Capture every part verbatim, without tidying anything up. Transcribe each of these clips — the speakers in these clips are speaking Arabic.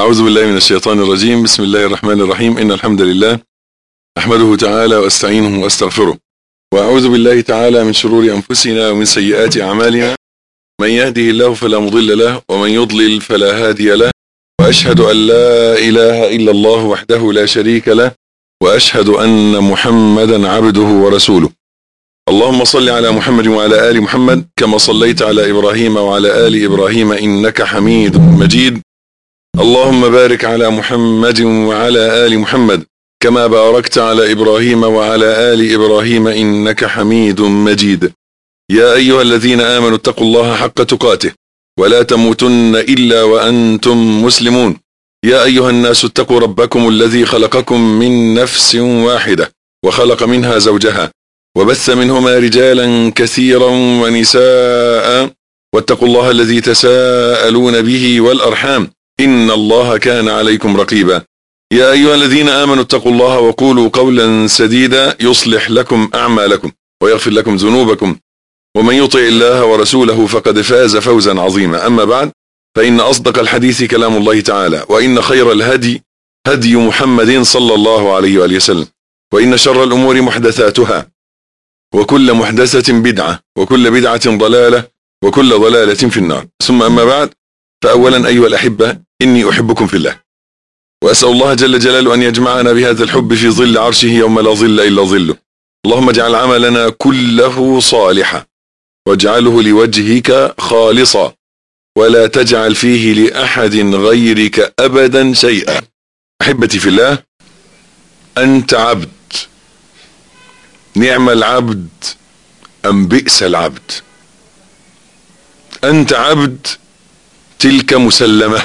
أعوذ بالله من الشيطان الرجيم. بسم الله الرحمن الرحيم. إن الحمد لله أحمده تعالى وأستعينه وأستغفره، وأعوذ بالله تعالى من شرور أنفسنا ومن سيئات أعمالنا. من يهده الله فلا مضل له، ومن يضلل فلا هادي له، وأشهد أن لا إله إلا الله وحده لا شريك له، وأشهد أن محمدا عبده ورسوله. اللهم صل على محمد وعلى آل محمد كما صليت على إبراهيم وعلى آل إبراهيم إنك حميد مجيد. اللهم بارك على محمد وعلى آل محمد كما باركت على إبراهيم وعلى آل إبراهيم إنك حميد مجيد. يا أيها الذين آمنوا اتقوا الله حق تقاته ولا تموتن إلا وأنتم مسلمون. يا أيها الناس اتقوا ربكم الذي خلقكم من نفس واحدة وخلق منها زوجها وبث منهما رجالا كثيرا ونساء، واتقوا الله الذي تساءلون به والأرحام إن الله كان عليكم رقيبا. يا أيها الذين آمنوا اتقوا الله وقولوا قولا سديدا يصلح لكم أعمالكم ويغفر لكم ذنوبكم، ومن يطع الله ورسوله فقد فاز فوزا عظيما. أما بعد، فإن أصدق الحديث كلام الله تعالى، وإن خير الهدي هدي محمد صلى الله عليه وآله وسلم، وإن شر الأمور محدثاتها، وكل محدثة بدعة، وكل بدعة ضلالة، وكل ضلالة في النار. ثم أما بعد، فأولا أيها الأحبة، إني أحبكم في الله، وأسأل الله جل جلاله أن يجمعنا بهذا الحب في ظل عرشه يوم لا ظل إلا ظله. اللهم اجعل عملنا كله صالحا، واجعله لوجهك خالصا، ولا تجعل فيه لأحد غيرك أبدا شيئا. أحبتي في الله، أنت عبد، نعم العبد أم بئس العبد. أنت عبد، تلك مسلمة.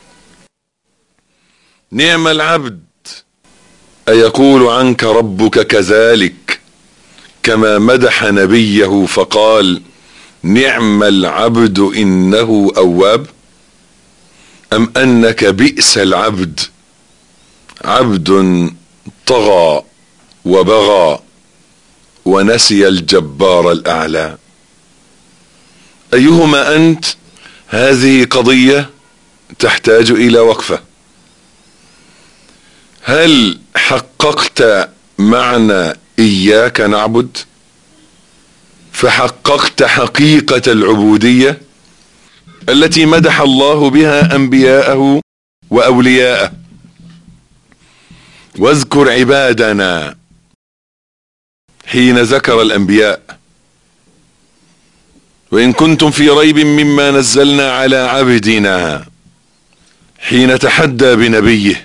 نعم العبد، أيقول عنك ربك كذلك كما مدح نبيه فقال نعم العبد إنه أواب، أم أنك بئس العبد، عبد طغى وبغى ونسي الجبار الأعلى. أيهما أنت؟ هذه قضية تحتاج إلى وقفة. هل حققت معنى إياك نعبد؟ فحققت حقيقة العبودية التي مدح الله بها أنبياءه وأولياءه. واذكر عبادنا حين ذكر الأنبياء، وإن كنتم في ريب مما نزلنا على عبدنا، حين تحدى بنبيه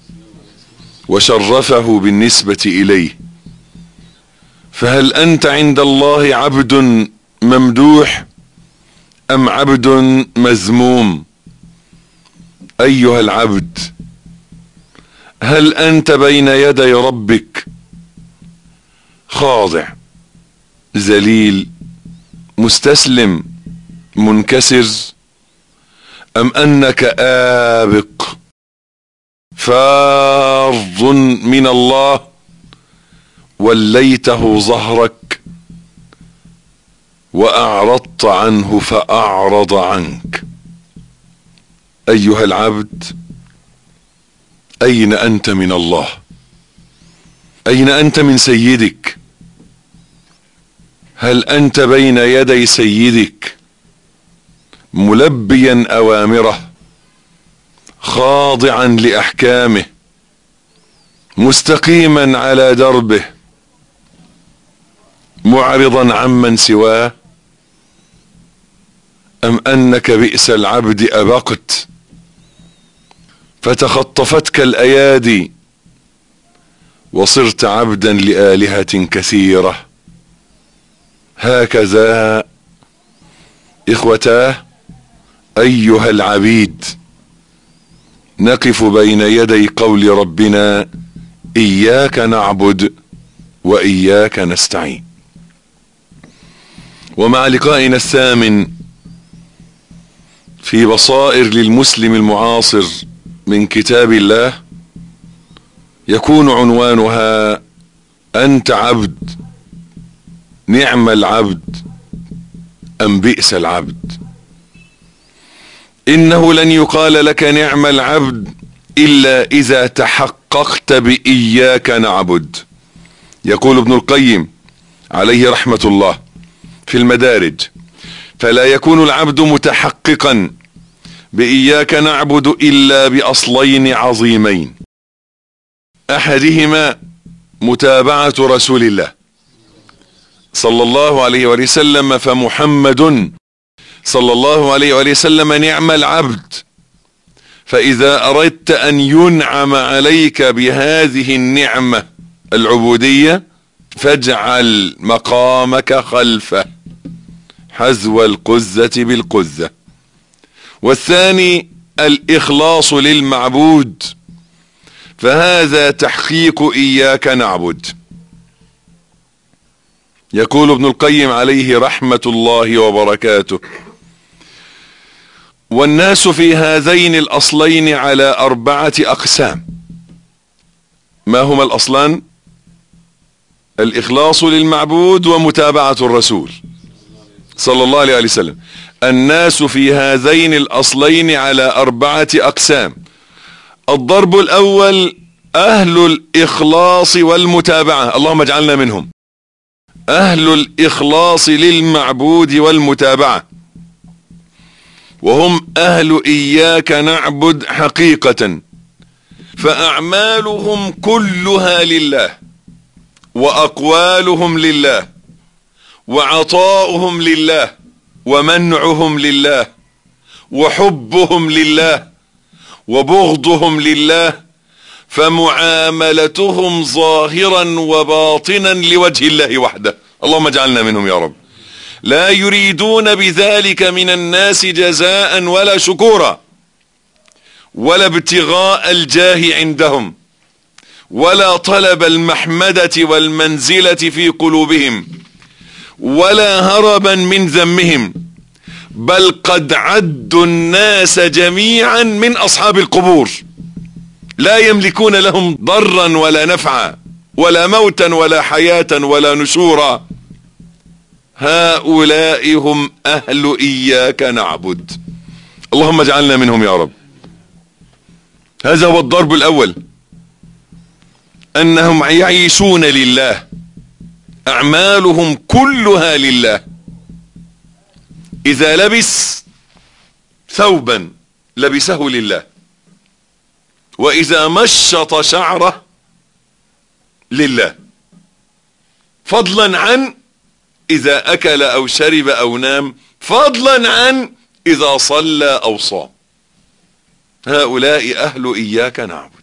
وشرفه بالنسبة إليه. فهل أنت عند الله عبد ممدوح أم عبد مذموم؟ أيها العبد، هل أنت بين يدي ربك خاضع ذليل مستسلم منكسر، أم أنك آبق فارض من الله وليته ظهرك وأعرضت عنه فأعرض عنك؟ أيها العبد، أين أنت من الله؟ أين أنت من سيدك؟ هل أنت بين يدي سيدك ملبيا أوامره، خاضعا لأحكامه، مستقيما على دربه، معرضا عمن سواه، أم أنك بئس العبد أبقت فتخطفتك الأيادي وصرت عبدا لآلهة كثيرة؟ هكذا إخوتاه أيها العبيد نقف بين يدي قول ربنا إياك نعبد وإياك نستعين. ومع لقائنا الثامن في بصائر للمسلم المعاصر من كتاب الله، يكون عنوانها أنت عبد، نعم العبد أم بئس العبد. إنه لن يقال لك نعم العبد إلا إذا تحققت بإياك نعبد. يقول ابن القيم عليه رحمة الله في المدارج: فلا يكون العبد متحققا بإياك نعبد إلا بأصلين عظيمين: أحدهما متابعة رسول الله صلى الله عليه وسلم، فمحمد صلى الله عليه وسلم نعم العبد. فإذا أردت أن ينعم عليك بهذه النعمة العبودية فاجعل مقامك خلفه حذو القزة بالقزة. والثاني الإخلاص للمعبود، فهذا تحقيق إياك نعبد. يقول ابن القيم عليه رحمة الله وبركاته: والناس في هذين الأصلين على أربعة أقسام. ما هما الأصلان؟ الإخلاص للمعبود ومتابعة الرسول صلى الله عليه وسلم. الناس في هذين الأصلين على أربعة أقسام: الضرب الأول أهل الإخلاص والمتابعة، اللهم اجعلنا منهم، أهل الإخلاص للمعبود والمتابعة، وهم أهل إياك نعبد حقيقة، فأعمالهم كلها لله، وأقوالهم لله، وعطاؤهم لله، ومنعهم لله، وحبهم لله، وبغضهم لله، فمعاملتهم ظاهرا وباطنا لوجه الله وحده، اللهم اجعلنا منهم يا رب. لا يريدون بذلك من الناس جزاء ولا شكورا، ولا ابتغاء الجاه عندهم، ولا طلب المحمدة والمنزلة في قلوبهم، ولا هربا من ذمهم، بل قد عدوا الناس جميعا من أصحاب القبور، لا يملكون لهم ضرا ولا نفعا، ولا موتا ولا حياة ولا نشورا. هؤلاء هم أهل إياك نعبد، اللهم اجعلنا منهم يا رب. هذا هو الضرب الأول، أنهم يعيشون لله، أعمالهم كلها لله. إذا لبس ثوبا لبسه لله، وإذا مشط شعره لله، فضلا عن إذا أكل أو شرب أو نام، فضلا عن إذا صلى أو صام. هؤلاء أهل إياك نعبد.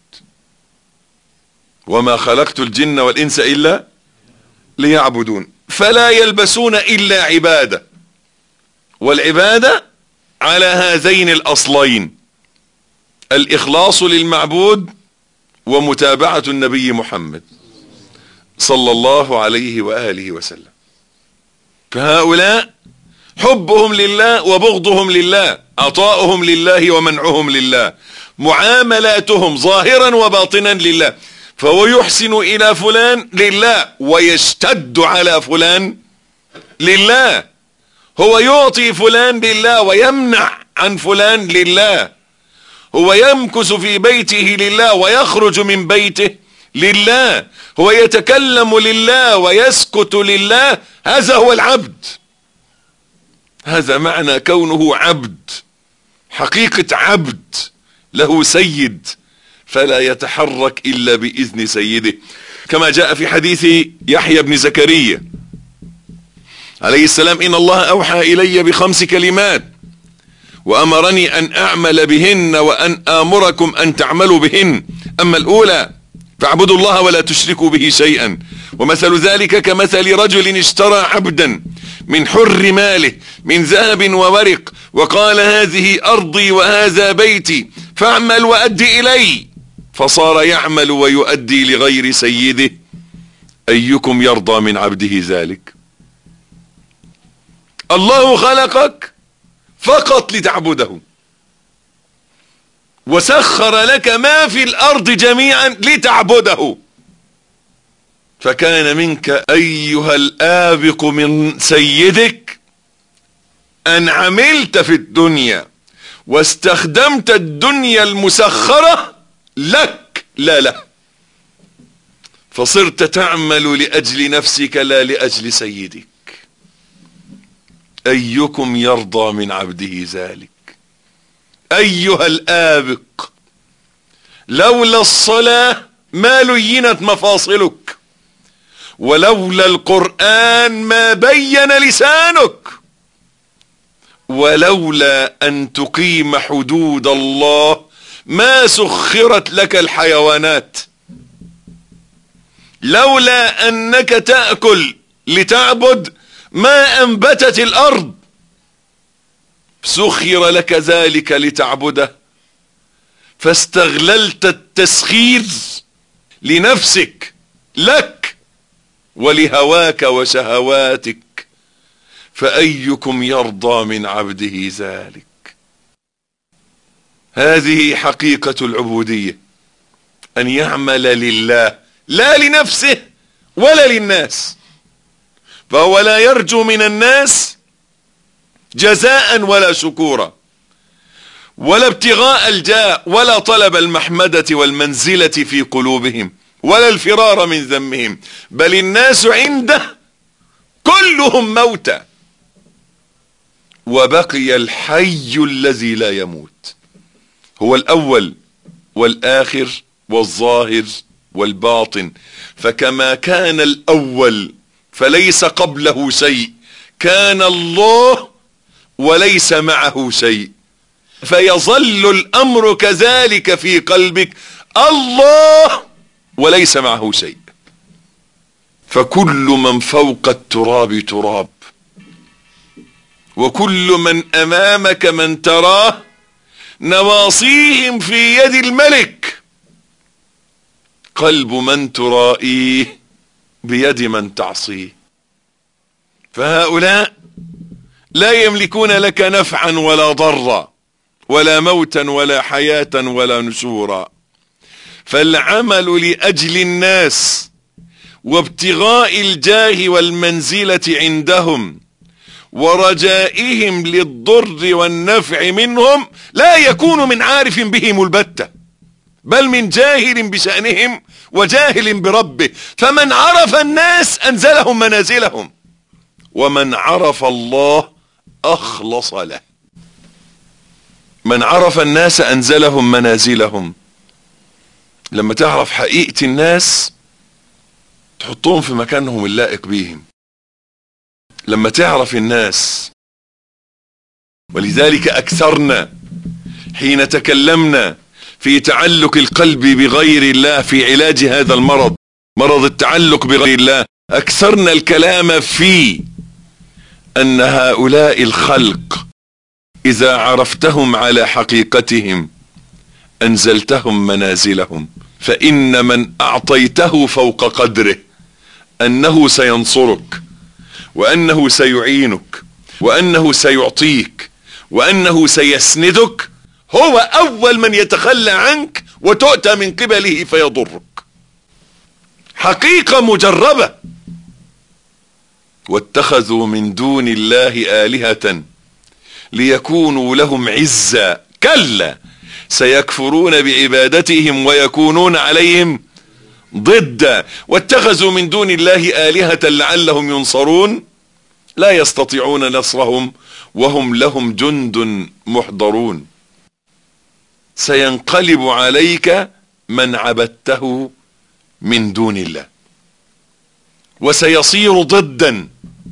وما خلقت الجن والإنس إلا ليعبدون. فلا يلبسون إلا عبادة، والعبادة على هذين الأصلين: الإخلاص للمعبود ومتابعة النبي محمد صلى الله عليه وآله وسلم. فهؤلاء حبهم لله وبغضهم لله، عطاؤهم لله ومنعهم لله، معاملاتهم ظاهرا وباطنا لله. فهو يحسن إلى فلان لله، ويشتد على فلان لله. هو يعطي فلان لله ويمنع عن فلان لله. هو يمكث في بيته لله ويخرج من بيته لله. هو يتكلم لله ويسكت لله. هذا هو العبد. هذا معنى كونه عبد، حقيقة عبد له سيد، فلا يتحرك إلا بإذن سيده، كما جاء في حديث يحيى بن زكريا عليه السلام: إن الله أوحى إلي بخمس كلمات وأمرني أن أعمل بهن وأن آمركم أن تعملوا بهن. أما الأولى فاعبدوا الله ولا تشركوا به شيئا، ومثل ذلك كمثل رجل اشترى عبدا من حر ماله من ذهب وورق، وقال: هذه أرضي وهذا بيتي فاعمل وأدي إلي، فصار يعمل ويؤدي لغير سيده. أيكم يرضى من عبده ذلك؟ الله خلقك فقط لتعبده، وسخر لك ما في الأرض جميعا لتعبده. فكان منك أيها الآبق من سيدك أن عملت في الدنيا واستخدمت الدنيا المسخرة لك لا له، فصرت تعمل لأجل نفسك لا لأجل سيدك. أيكم يرضى من عبده ذلك؟ أيها الآبق، لولا الصلاة ما لينت مفاصلك، ولولا القرآن ما بين لسانك، ولولا أن تقيم حدود الله ما سخرت لك الحيوانات، لولا أنك تأكل لتعبد ما أنبتت الأرض، سخر لك ذلك لتعبده، فاستغللت التسخير لنفسك لك ولهواك وشهواتك. فأيكم يرضى من عبده ذلك؟ هذه حقيقة العبودية، أن يعمل لله لا لنفسه ولا للناس، فهو لا يرجو من الناس جزاء ولا شكورا ولا ابتغاء الجاه ولا طلب المحمدة والمنزلة في قلوبهم ولا الفرار من ذمهم، بل الناس عنده كلهم موتى، وبقي الحي الذي لا يموت، هو الأول والآخر والظاهر والباطن. فكما كان الأول فليس قبله شيء، كان الله وليس معه شيء، فيظل الأمر كذلك في قلبك، الله وليس معه شيء. فكل من فوق التراب تراب، وكل من أمامك من تراه نواصيهم في يد الملك، قلب من ترائيه بيد من تعصيه. فهؤلاء لا يملكون لك نفعا ولا ضرا ولا موتا ولا حياة ولا نشورا. فالعمل لأجل الناس وابتغاء الجاه والمنزلة عندهم ورجائهم للضر والنفع منهم لا يكون من عارف بهم البتة، بل من جاهل بشأنهم وجاهل بربه. فمن عرف الناس أنزلهم منازلهم، ومن عرف الله أخلص له. من عرف الناس أنزلهم منازلهم، لما تعرف حقيقة الناس تحطهم في مكانهم اللائق بيهم. لما تعرف الناس، ولذلك أكثرنا حين تكلمنا في تعلق القلب بغير الله في علاج هذا المرض، مرض التعلق بغير الله، أكثرنا الكلام في أن هؤلاء الخلق إذا عرفتهم على حقيقتهم أنزلتهم منازلهم. فإن من أعطيته فوق قدره أنه سينصرك، وأنه سيعينك، وأنه سيعطيك، وأنه سيسندك، هو أول من يتخلى عنك وتؤتى من قبله فيضرك. حقيقة مجربة. واتخذوا من دون الله آلهة ليكونوا لهم عزا، كلا سيكفرون بعبادتهم ويكونون عليهم ضدا. واتخذوا من دون الله آلهة لعلهم ينصرون، لا يستطيعون نصرهم وهم لهم جند محضرون. سينقلب عليك من عبدته من دون الله، وسيصير ضدا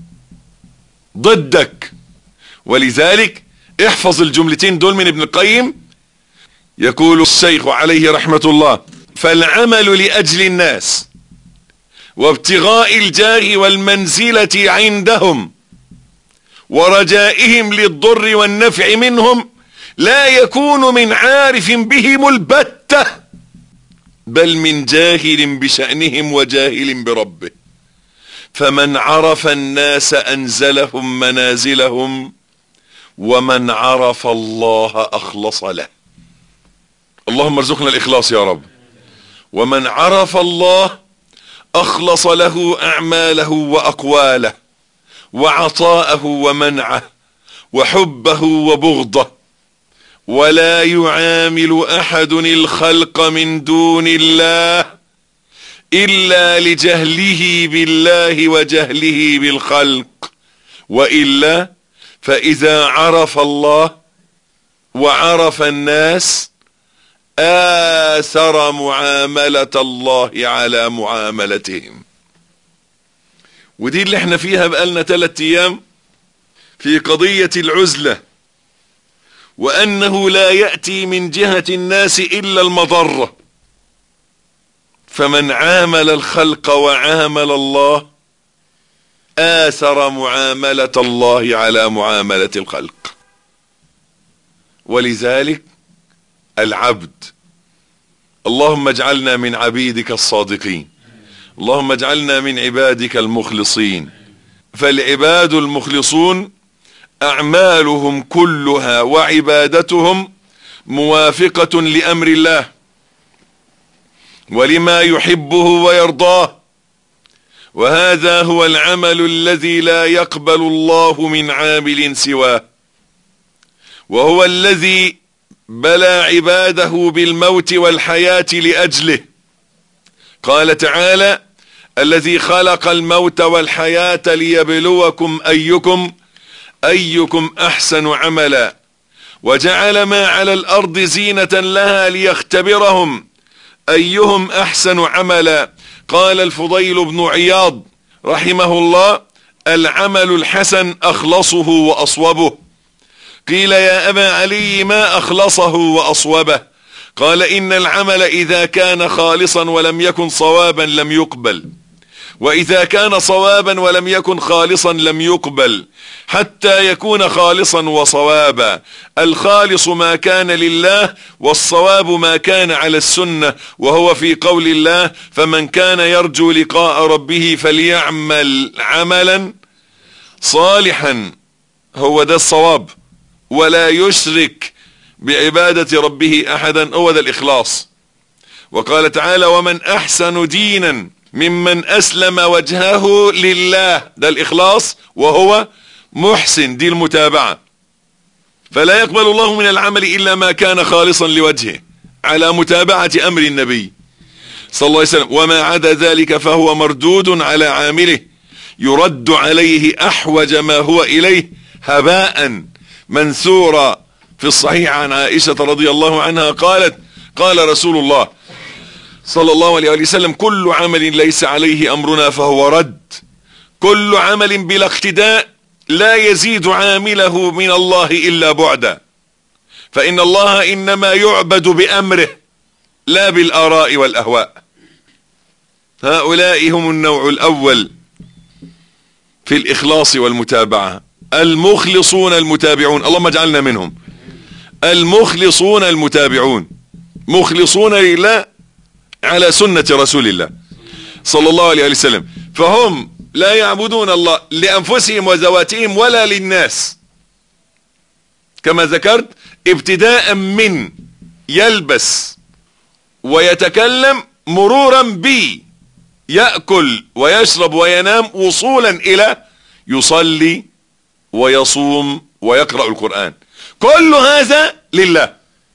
ضدك. ولذلك احفظ الجملتين دول من ابن القيم. يقول الشيخ عليه رحمة الله: فالعمل لأجل الناس وابتغاء الجاه والمنزلة عندهم ورجائهم للضر والنفع منهم لا يكون من عارف بهم البتة، بل من جاهل بشأنهم وجاهل بربه. فمن عرف الناس أنزلهم منازلهم، ومن عرف الله أخلص له. اللهم ارزقنا الإخلاص يا رب. ومن عرف الله أخلص له أعماله وأقواله وعطاءه ومنعه وحبه وبغضه ولا يعامل أحد الخلق من دون الله إلا لجهله بالله وجهله بالخلق، وإلا فإذا عرف الله وعرف الناس آثر معاملة الله على معاملتهم. ودي اللي احنا فيها بقالنا ثلاثة ايام في قضية العزلة، وأنه لا يأتي من جهة الناس إلا المضرة. فمن عامل الخلق وعامل الله آثر معاملة الله على معاملة الخلق. ولذلك العبد، اللهم اجعلنا من عبيدك الصادقين، اللهم اجعلنا من عبادك المخلصين. فالعباد المخلصون أعمالهم كلها وعبادتهم موافقة لأمر الله ولما يحبه ويرضاه، وهذا هو العمل الذي لا يقبل الله من عامل سواه، وهو الذي بلى عباده بالموت والحياة لأجله. قال تعالى: الذي خلق الموت والحياة ليبلوكم أيكم أيكم أحسن عملا، وجعل ما على الأرض زينة لها ليختبرهم أيهم أحسن عملا. قال الفضيل بن عياض رحمه الله: العمل الحسن أخلصه وأصوبه. قيل: يا أبا علي ما أخلصه وأصوبه؟ قال: إن العمل إذا كان خالصا ولم يكن صوابا لم يقبل، وإذا كان صوابا ولم يكن خالصا لم يقبل، حتى يكون خالصا وصوابا. الخالص ما كان لله، والصواب ما كان على السنة، وهو في قول الله: فمن كان يرجو لقاء ربه فليعمل عملا صالحا. هو ده الصواب، ولا يشرك بعبادة ربه أحدا، هو ده الإخلاص. وقال تعالى: ومن أحسن دينا ممن أسلم وجهه لله، ده الإخلاص، وهو محسن، دي المتابعة. فلا يقبل الله من العمل إلا ما كان خالصا لوجهه على متابعة أمر النبي صلى الله عليه وسلم، وما عدا ذلك فهو مردود على عامله، يرد عليه أحوج ما هو إليه هباء منثورا. في الصحيح عن عائشة رضي الله عنها قالت: قال رسول الله صلى الله عليه وسلم: كل عمل ليس عليه أمرنا فهو رد، كل عمل بلا اقتداء لا يزيد عامله من الله إلا بعدا، فإن الله إنما يعبد بأمره لا بالآراء والأهواء. هؤلاء هم النوع الأول في الإخلاص والمتابعة، المخلصون المتابعون، اللهم اجعلنا منهم. المخلصون المتابعون، مخلصون لله على سنة رسول الله صلى الله عليه وسلم، فهم لا يعبدون الله لأنفسهم وذواتهم ولا للناس، كما ذكرت، ابتداء من يلبس ويتكلم، مرورا بي يأكل ويشرب وينام، وصولا إلى يصلي ويصوم ويقرأ القرآن. كل هذا لله،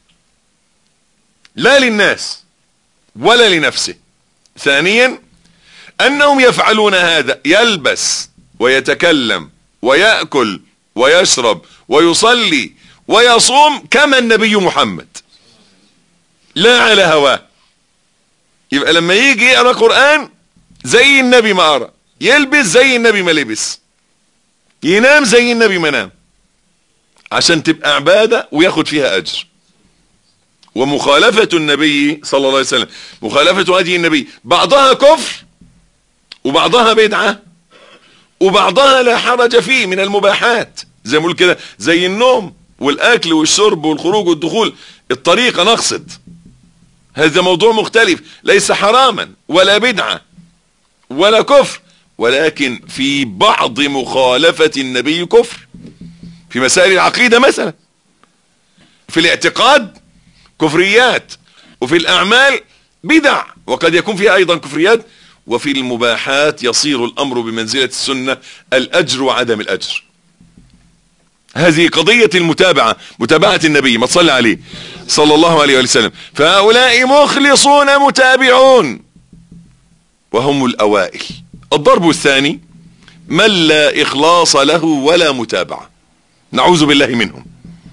لا للناس ولا لنفسه. ثانيا أنهم يفعلون هذا، يلبس ويتكلم ويأكل ويشرب ويصلي ويصوم كما النبي محمد، لا على هواه. يبقى لما يجي يقرأ قرآن زي النبي ما قرأ، يلبس زي النبي ما لبس، ينام زي النبي ما نام، عشان تبقى عبادة وياخد فيها أجر. ومخالفة النبي صلى الله عليه وسلم، مخالفة هدي النبي، بعضها كفر وبعضها بدعة وبعضها لا حرج فيه من المباحات، زي ما نقول كده، زي النوم والأكل والشرب والخروج والدخول، الطريقة نقصد، هذا موضوع مختلف، ليس حراما ولا بدعة ولا كفر، ولكن في بعض مخالفة النبي كفر، في مسائل العقيدة مثلا، في الاعتقاد كفريات، وفي الأعمال بدع وقد يكون فيها أيضا كفريات، وفي المباحات يصير الأمر بمنزلة السنة، الأجر وعدم الأجر. هذه قضية المتابعة، متابعة النبي، ما تصلي عليه صلى الله عليه وسلم. فهؤلاء مخلصون متابعون وهم الأوائل. الضرب الثاني من لا إخلاص له ولا متابعة، نعوذ بالله منهم.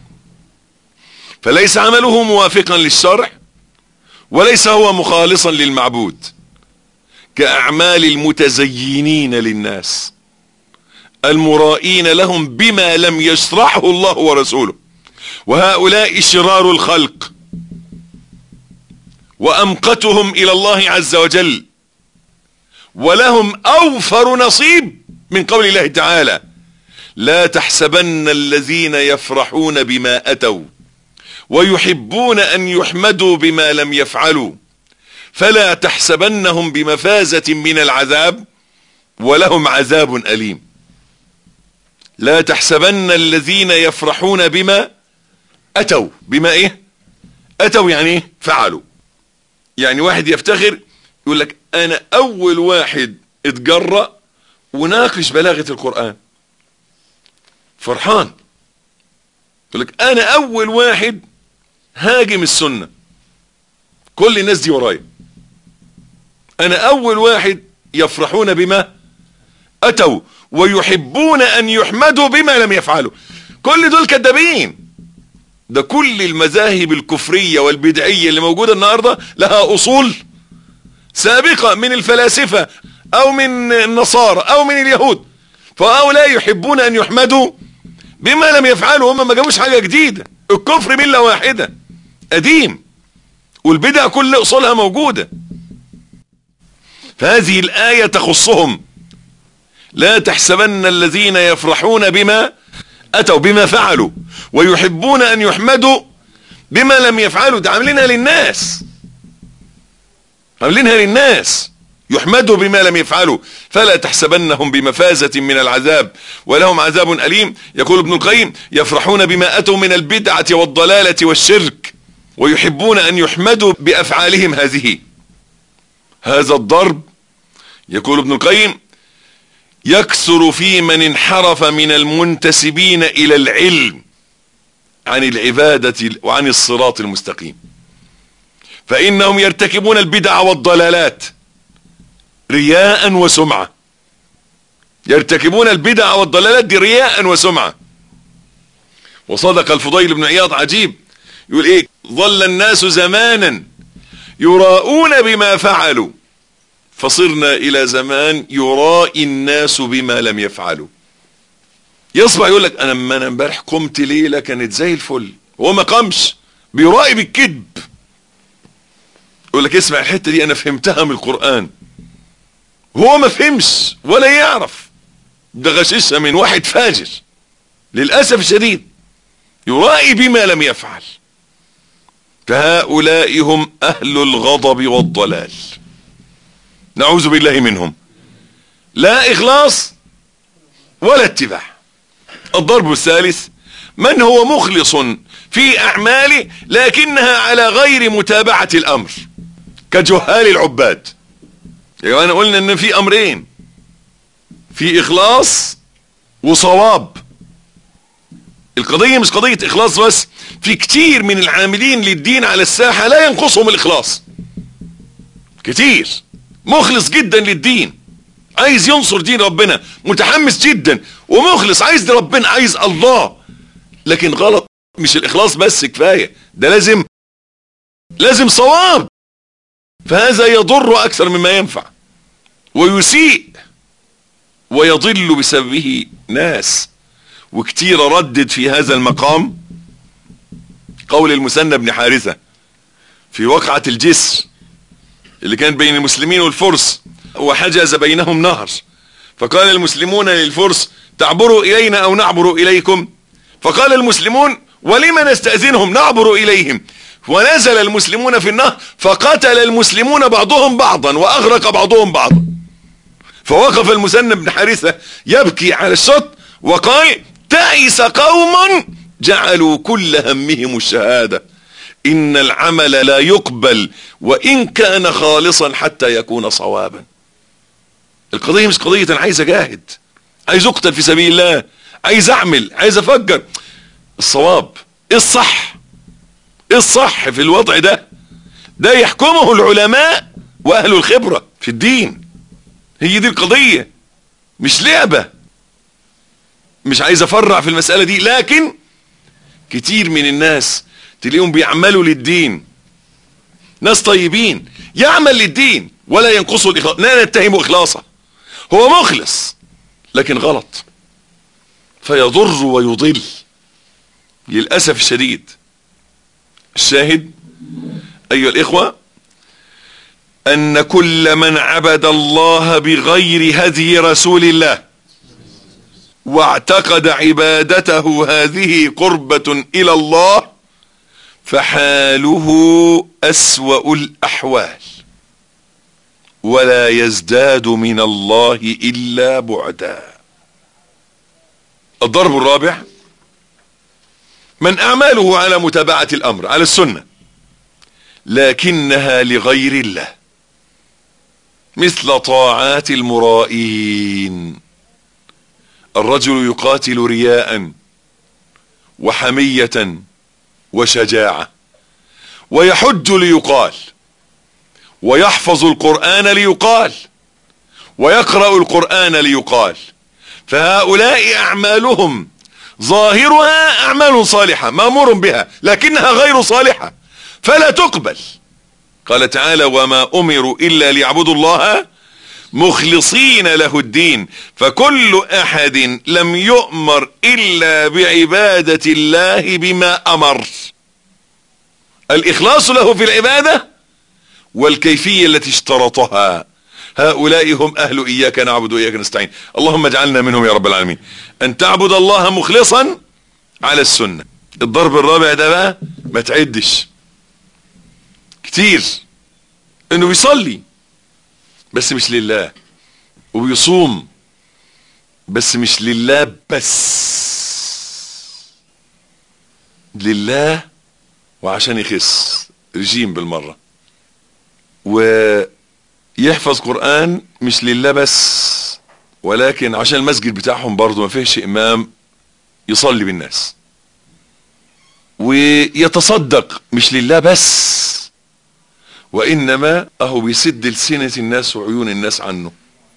فليس عمله موافقا للشرع وليس هو مخالصا للمعبود، كأعمال المتزينين للناس المرائين لهم بما لم يشرعه الله ورسوله. وهؤلاء شرار الخلق وأمقتهم إلى الله عز وجل، ولهم أوفر نصيب من قول الله تعالى: لا تحسبن الذين يفرحون بما أتوا ويحبون أن يحمدوا بما لم يفعلوا فلا تحسبنهم بمفازة من العذاب ولهم عذاب أليم. لا تحسبن الذين يفرحون بما أتوا، بما إيه؟ أتوا يعني إيه؟ فعلوا. يعني واحد يفتخر يقول لك أنا أول واحد اتجرأ وناقش بلاغة القرآن، فرحان. يقول لك أنا أول واحد هاجم السنة، كل الناس دي ورايا. أنا أول واحد يفرحون بما أتوا ويحبون أن يحمدوا بما لم يفعلوا. كل دول كذابين. ده كل المذاهب الكفرية والبدعية اللي موجودة النهاردة لها أصول سابقة من الفلاسفة أو من النصارى أو من اليهود. فهؤلاء يحبون أن يحمدوا بما لم يفعلوا. هم ما جابوش حاجة جديدة. الكفر ملة واحدة قديم، والبدع كل أصولها موجودة. فهذه الآية تخصهم. لا تحسبن الذين يفرحون بما أتوا بما فعلوا ويحبون أن يحمدوا بما لم يفعلوا. ده عاملينها للناس، عاملينها للناس يحمدوا بما لم يفعلوا فلا تحسبنهم بمفازة من العذاب ولهم عذاب أليم. يقول ابن القيم: يفرحون بما أتوا من البدعة والضلالة والشرك ويحبون أن يحمدوا بأفعالهم هذه. هذا الضرب، يقول ابن القيم، يكثر في من انحرف من المنتسبين إلى العلم عن العبادة وعن الصراط المستقيم، فإنهم يرتكبون البدع والضلالات رياء وسمعة. يرتكبون البدع والضلالات دي رياء وسمعة. وصدق الفضيل بن عياض عجيب، يقول ايه: ظل الناس زمانا يراؤون بما فعلوا فصرنا الى زمان يرائي الناس بما لم يفعلوا. يصبح يقول لك انا ما انا امبارح قمت ليله كانت زي الفل، هو ما قامش، بيرائي بالكذب. يقول لك اسمع الحته دي انا فهمتها من القرآن، هو ما فهمش ولا يعرف، ده غششها من واحد فاجر للاسف الشديد، يرائي بما لم يفعل. فهؤلاء هم اهل الغضب والضلال، نعوذ بالله منهم. لا إخلاص ولا اتباع. الضرب الثالث من هو مخلص في أعماله لكنها على غير متابعة الأمر، كجهال العباد. يعني أنا قلنا أن في أمرين، في إخلاص وصواب. القضية مش قضية إخلاص بس، في كتير من العاملين للدين على الساحة لا ينقصهم الإخلاص. كتير مخلص جدا للدين، عايز ينصر دين ربنا، متحمس جدا ومخلص، عايز ربنا، عايز الله، لكن غلط. مش الإخلاص بس كفاية، ده لازم لازم صواب. فهذا يضر أكثر مما ينفع ويسيء ويضل بسببه ناس. وكتير ردد في هذا المقام قول المثنى بن حارثة في وقعة الجسر اللي كانت بين المسلمين والفرس، وحجز بينهم نهر، فقال المسلمون للفرس: تعبروا إلينا أو نعبر إليكم؟ فقال المسلمون: ولم نستأذنهم نعبر إليهم. ونزل المسلمون في النهر فقتل المسلمون بعضهم بعضا وأغرق بعضهم بعضا. فوقف المثنى بن حارثة يبكي على الشط وقال: تعس قوم جعلوا كل همهم الشهادة، إن العمل لا يقبل وإن كان خالصا حتى يكون صوابا. القضية مش قضية أنا عايز أجاهد، عايز أقتل في سبيل الله، عايز اعمل، عايز افكر الصواب، ايه الصح، ايه الصح في الوضع ده. ده يحكمه العلماء واهل الخبرة في الدين. هي دي القضية، مش لعبة. مش عايز افرع في المسألة دي، لكن كتير من الناس تلاقيهم بيعملوا للدين، ناس طيبين يعمل للدين ولا ينقصه الإخلاص، لا نتهم إخلاصه، هو مخلص لكن غلط فيضر ويضل للأسف الشديد. الشاهد أيها الإخوة أن كل من عبد الله بغير هدي رسول الله واعتقد عبادته هذه قربة إلى الله فحاله أسوأ الأحوال ولا يزداد من الله إلا بعدا. الضرب الرابع: من أعماله على متابعة الأمر على السنة لكنها لغير الله، مثل طاعات المرائين. الرجل يقاتل رياء وحمية وشجاعة، ويحج ليقال، ويحفظ القرآن ليقال، ويقرأ القرآن ليقال، فهؤلاء أعمالهم ظاهرها أعمال صالحة مأمور بها لكنها غير صالحة فلا تقبل. قال تعالى: وما أمروا إلا ليعبدوا الله مخلصين له الدين، فكل أحد لم يؤمر إلا بعبادة الله بما أمر. الإخلاص له في العبادة والكيفية التي اشترطها. هؤلاء هم أهل إياك نعبد وإياك نستعين. اللهم اجعلنا منهم يا رب العالمين. أن تعبد الله مخلصا على السنة. الضرب الرابع ده بقى ما تعدش كتير، انه بيصلي بس مش لله، وبيصوم بس مش لله، بس لله وعشان يخس رجيم بالمرة، ويحفظ قرآن مش لله بس ولكن عشان المسجد بتاعهم برضو ما فيهش امام يصلي بالناس، ويتصدق مش لله بس وانما اهو بيسد لسنة الناس وعيون الناس عنه،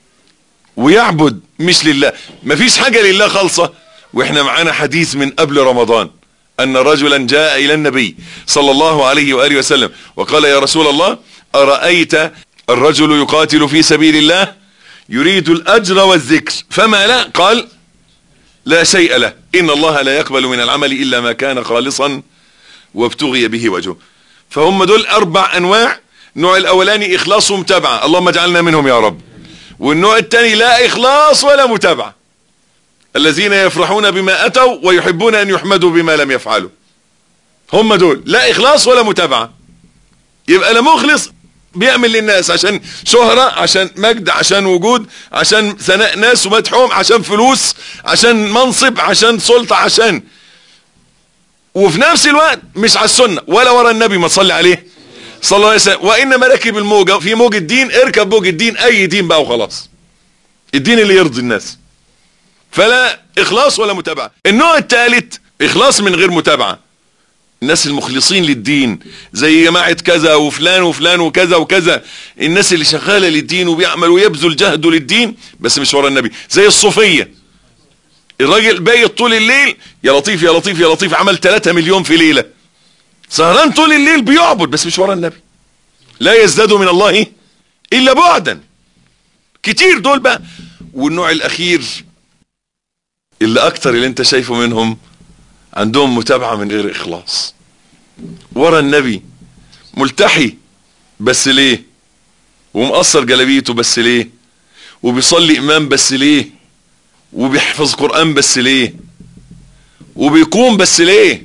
ويعبد مش لله، مفيش حاجة لله خالصة. واحنا معانا حديث من قبل رمضان ان رجلا جاء الى النبي صلى الله عليه وآله وسلم وقال: يا رسول الله، أرأيت الرجل يقاتل في سبيل الله يريد الأجر والذكر فما لا؟ قال: لا شيء له، إن الله لا يقبل من العمل إلا ما كان خالصا وابتغي به وجهه. فهم دول أربع أنواع. النوع الأولاني إخلاص ومتابعة، اللهم اجعلنا منهم يا رب. والنوع الثاني لا إخلاص ولا متابعة، الذين يفرحون بما أتوا ويحبون أن يحمدوا بما لم يفعلوا. هم دول لا إخلاص ولا متابعة. يبقى لا مخلص بيعمل للناس عشان شهرة، عشان مجد، عشان وجود، عشان ثناء ناس ومدحهم، عشان فلوس، عشان منصب، عشان سلطة، عشان، وفي نفس الوقت مش على السنة ولا ورا النبي ما تصلي عليه صلى الله عليه وسلم. وإنما ركب الموجة في موج الدين، اركب موج الدين، أي دين بقى وخلاص، الدين اللي يرضي الناس. فلا إخلاص ولا متابعة. النوع الثالث إخلاص من غير متابعة، الناس المخلصين للدين زي جماعة كذا وفلان وفلان وكذا وكذا، الناس اللي شغالة للدين وبيعمل ويبذل جهده للدين بس مش ورا النبي، زي الصوفية. الراجل بايت طول الليل يا لطيف يا لطيف يا لطيف، عمل ثلاثة مليون في ليلة، سهران طول الليل بيعبد بس مش ورا النبي، لا يزداد من الله إلا بعدا. كتير دول بقى. والنوع الأخير اللي أكتر اللي انت شايفه منهم عندهم متابعة من غير إخلاص، ورا النبي، ملتحي بس ليه، ومقصر جلابيته بس ليه، وبيصلي إمام بس ليه، وبيحفظ قرآن بس ليه، وبيقوم بس ليه،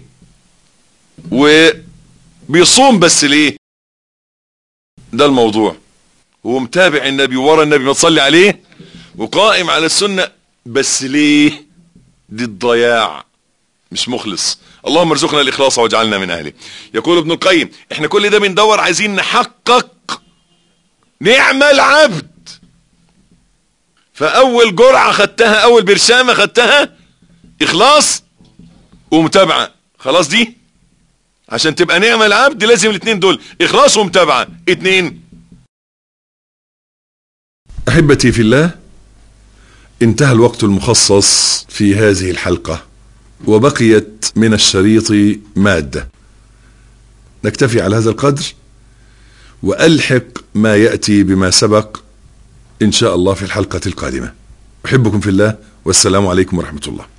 وبيصوم بس ليه. ده الموضوع. هو متابع النبي ورا النبي ما تصلي عليه وقائم على السنة بس ليه؟ دي الضياع، مش مخلص. اللهم ارزقنا الإخلاص واجعلنا من أهله. يقول ابن القيم: احنا كل ده بندور عايزين نحقق نعم العبد. فأول جرعة خدتها، أول برشامة خدتها اخلاص ومتابعة. خلاص دي عشان تبقى نعم العبد لازم الاثنين دول، اخلاص ومتابعة. اتنين. احبتي في الله، انتهى الوقت المخصص في هذه الحلقة وبقيت من الشريط مادة. نكتفي على هذا القدر وألحق ما يأتي بما سبق إن شاء الله في الحلقة القادمة. أحبكم في الله، والسلام عليكم ورحمة الله.